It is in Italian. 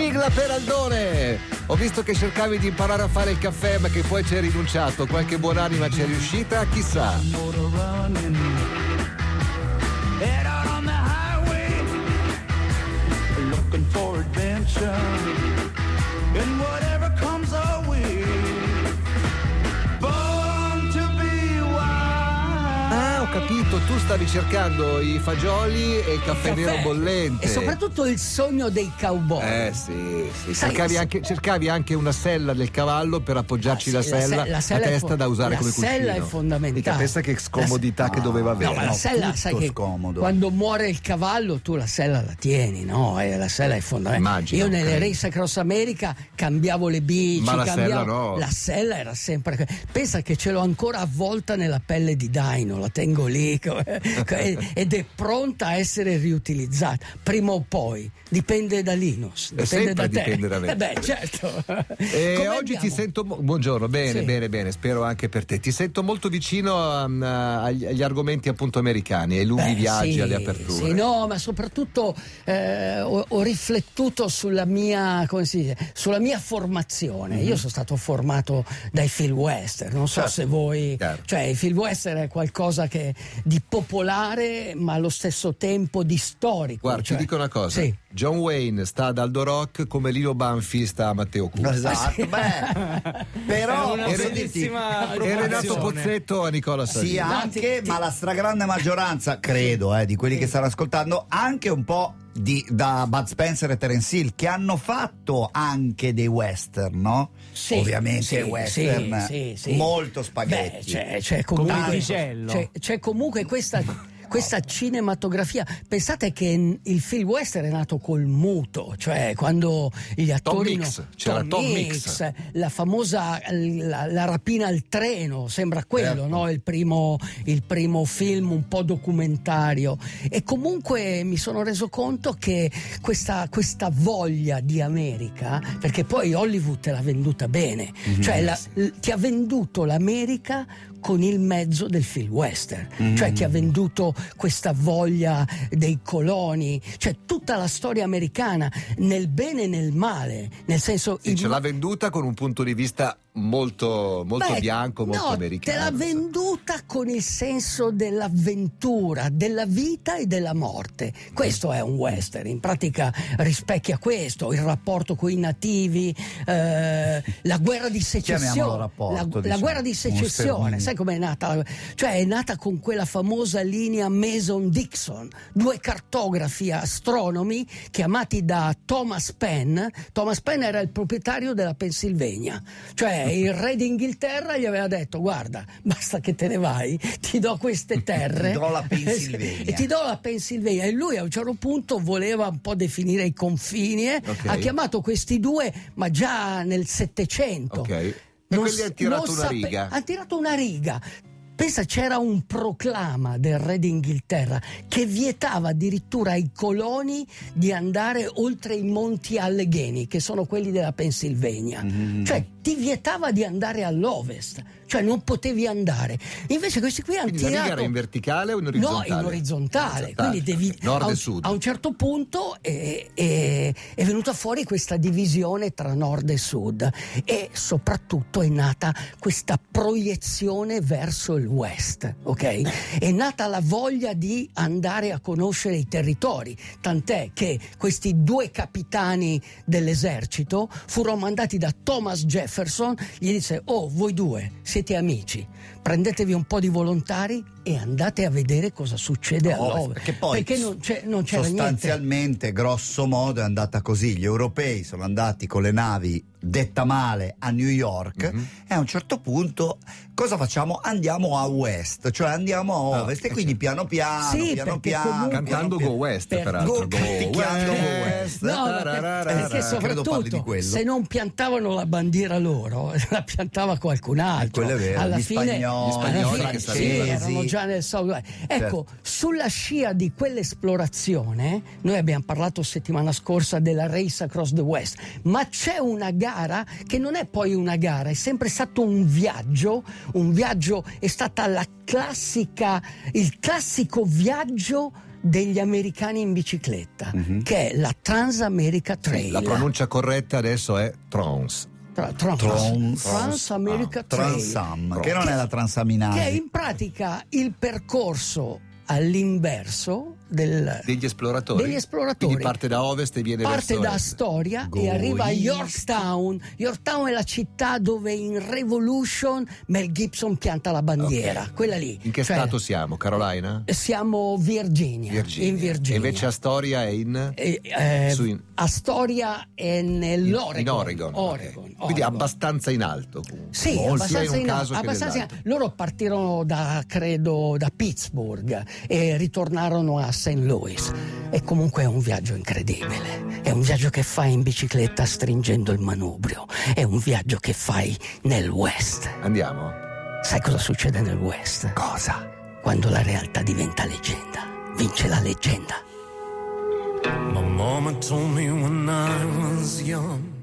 Sigla per Aldone. Ho visto che cercavi di imparare a fare il caffè, ma che poi ci hai rinunciato. Qualche buonanima ci è riuscita, chissà. Head out on the highway, looking for adventure, and whatever comes our way, born to be wild. Ah, ho capito, tu stavi cercando i fagioli e il caffè nero bollente. E soprattutto il sogno dei cowboy. Sì. Sai, Cercavi anche una sella del cavallo per appoggiarci la sella a testa da usare come cuscino. La sella è fondamentale. Mica pensa che scomodità che doveva avere. No, ma la sella, sai che scomodo. quando muore il cavallo tu la sella la tieni, no? E la sella è fondamentale. Immagino, Io nelle credo. Race Across America cambiavo le bici, Ma la sella no. La sella era sempre. Pensa che ce l'ho ancora avvolta nella pelle di daino, la tengo lì ed è pronta a essere riutilizzata. Prima o poi, dipende da Linus, dipende da te. Dipende da me. Beh, certo. Oggi Come ti sento buongiorno, bene, Sì. bene, spero anche per te. Ti sento molto vicino agli argomenti appunto americani, ai lunghi viaggi, alle aperture. Sì, no, ma soprattutto ho riflettuto sulla mia, come si dice, sulla mia formazione. Io sono stato formato dai film western, non so Certo, se voi, chiaro. cioè il film western è qualcosa che di popolare, ma allo stesso tempo di storico. Guarda, cioè, ti dico una cosa. Sì. John Wayne sta ad Aldo Rock come Lino Banfi sta a Matteo Cucci. Esatto, però una posso dirti, bellissima E Renato proporzione. Pozzetto a Nicola Savino. sì, anche, ma la stragrande maggioranza, credo, di quelli che stanno ascoltando, anche un po' da Bud Spencer e Terence Hill, che hanno fatto anche dei western, no? Sì, Ovviamente sì, western sì. molto spaghetti. Beh, c'è comunque, Coniglicello. c'è comunque questa cinematografia. Pensate che il film western è nato col muto, cioè quando gli attori c'era Tom Mix. la famosa la rapina al treno, sembra quello, Certo. no? Il primo film un po' documentario. E comunque mi sono reso conto che questa voglia di America, perché poi Hollywood te l'ha venduta bene, cioè ti ha venduto l'America con il mezzo del film western, cioè ti ha venduto questa voglia dei coloni, cioè tutta la storia americana nel bene e nel male, nel senso Sì, ce l'ha venduta con un punto di vista molto bianco, molto americano. Te l'ha venduta con il senso dell'avventura, della vita e della morte. Questo è un western, in pratica rispecchia questo, il rapporto con i nativi, la guerra di Chiamiamolo secessione, rapporto, la guerra di secessione. Sai com'è nata? Cioè è nata con quella famosa linea Mason-Dixon, due cartografi astronomi chiamati da Thomas Penn. Thomas Penn era il proprietario della Pennsylvania, cioè il re d'Inghilterra gli aveva detto: guarda, basta che te ne vai, ti do queste terre, Ti do la Pennsylvania. e ti do la Pennsylvania. E lui a un certo punto voleva un po' definire i confini, Ok. ha chiamato questi due, ma già nel Settecento. Ok. E quindi hanno tirato una riga. Ha tirato una riga. Pensa, c'era un proclama del re d'Inghilterra che vietava addirittura ai coloni di andare oltre i monti Allegheny, che sono quelli della Pennsylvania. Cioè ti vietava di andare all'ovest, cioè non potevi andare. Invece questi qui hanno Quindi la riga tirato... era in verticale o in orizzontale? No, in orizzontale. Quindi devi... Nord a e un, sud. a un certo punto è venuta fuori questa divisione tra nord e sud, e soprattutto è nata questa proiezione verso il west, ok? È nata la voglia di andare a conoscere i territori, tant'è che questi due capitani dell'esercito furono mandati da Thomas Jefferson. Gli disse: oh, voi due siete amici, prendetevi un po' di volontari e andate a vedere cosa succede all'ovest, perché poi non c'era sostanzialmente, grosso modo, è andata così. Gli europei sono andati con le navi, detta male, a New York, e a un certo punto cosa facciamo? Andiamo a west, cioè andiamo a ovest, e quindi piano piano, Sì, piano perché piano, comunque- Cantando piano Go West, per- peraltro. Go- canticchiando Go West. No, perché Credo parli di soprattutto quello. se non piantavano la bandiera loro, la piantava qualcun altro. Quello è vero, alla gli fine, spagnoli, alla i fine francesi. erano già nel South. Ecco, sulla scia di quell'esplorazione, noi abbiamo parlato settimana scorsa della Race Across the West, ma c'è una gara che non è poi una gara, è sempre stato un viaggio, è stata il classico viaggio degli americani in bicicletta, che è la Transamerica Trail. La pronuncia corretta adesso è Trans. Transamerica Trail. Transam, che non è la transaminale. Che è in pratica il percorso all'inverso degli esploratori. Quindi parte da ovest e viene parte verso da est. Astoria Go e arriva a east. Yorktown. Yorktown è la città dove in Revolution Mel Gibson pianta la bandiera, Ok. quella lì. In che Cioè, stato siamo? Carolina? siamo Virginia. In Virginia. E invece Astoria è in... Astoria è nell'Oregon. In Oregon. Oregon, Ok. Quindi Oregon. abbastanza in alto comunque. Sì, Sia abbastanza in un in caso che abbastanza nell'altro. loro partirono da Pittsburgh e ritornarono a St. Louis. E comunque è un viaggio incredibile. È un viaggio che fai in bicicletta stringendo il manubrio. È un viaggio che fai nel West. Andiamo? Sai cosa succede nel West? Cosa? Quando la realtà diventa leggenda. Vince la leggenda. My mama told me when I was young,